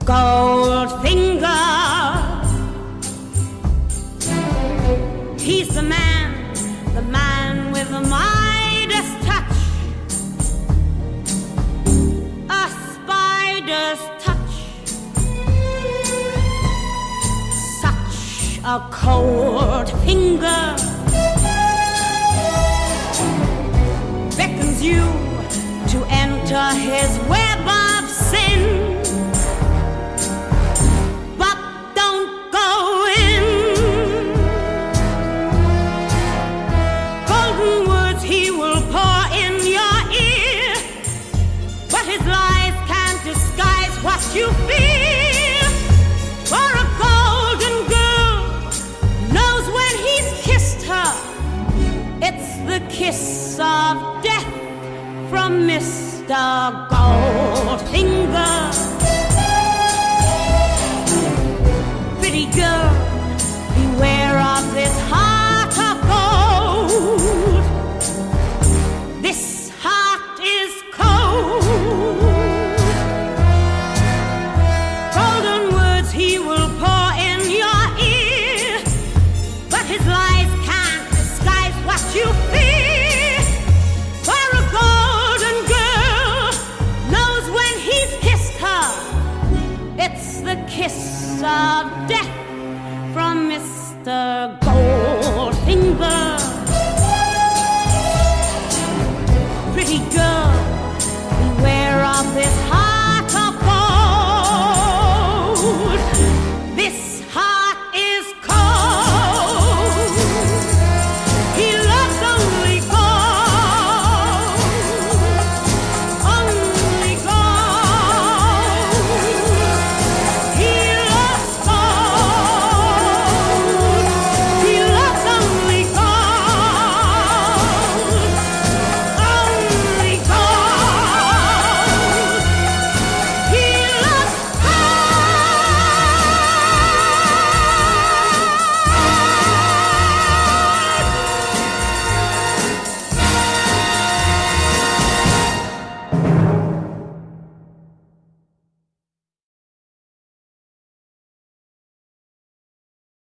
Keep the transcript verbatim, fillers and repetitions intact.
Goldfinger, he's the man, the man with the Midas touch, a spider's touch, such a cold finger beckons you to enter his web of sin. You feel for a golden girl knows when he's kissed her, it's the kiss of death from Mister Goldfinger. Pretty girl, beware of this heart of gold. This heart is cold. You feel for a golden girl knows when he's kissed her, it's the kiss of death from Mister Goldfinger. Pretty girl, beware of this heart